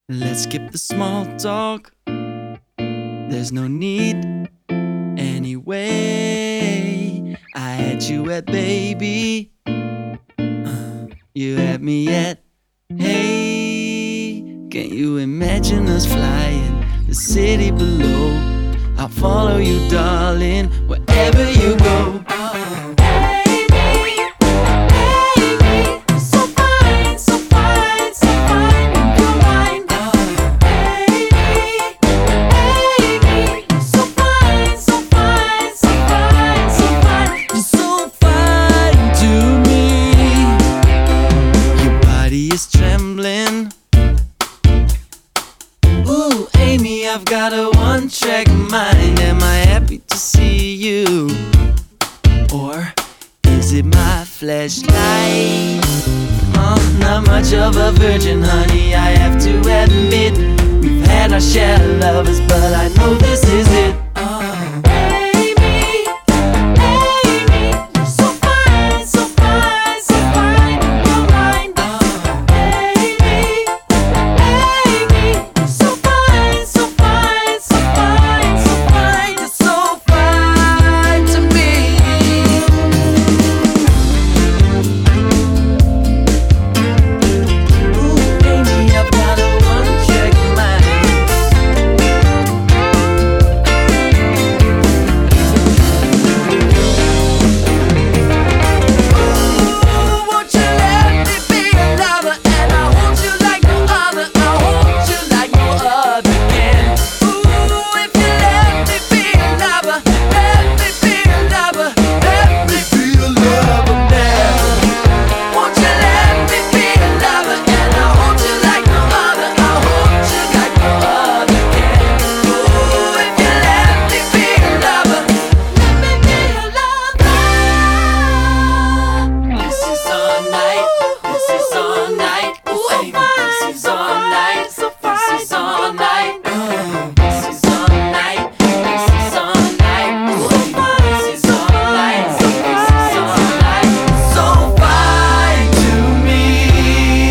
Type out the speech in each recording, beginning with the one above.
Let's skip the small talk. There's no need anyway. I had you at baby. You had me at hey. Can you imagine us flying the city below? I'll follow you, darling, wherever you go. Trembling. Ooh, Amy, I've got a one-track mind. Am I happy to see you? Or is it my flashlight? Not much of a virgin, honey, I have to admit. We've had our share of lovers, but I know this is it.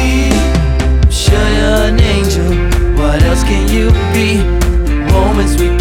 Can you be moments we